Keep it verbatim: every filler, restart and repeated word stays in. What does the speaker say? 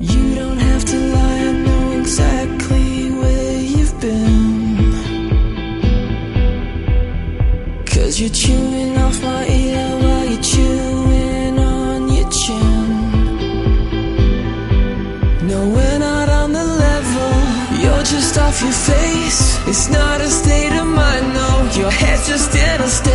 You don't have to lie, I know exactly where you've been. 'Cause you're chewing off my ear while you're chewing on your chin. No, we're not on the level, you're just off your face. It's not a state of mind, no, your head's just in a state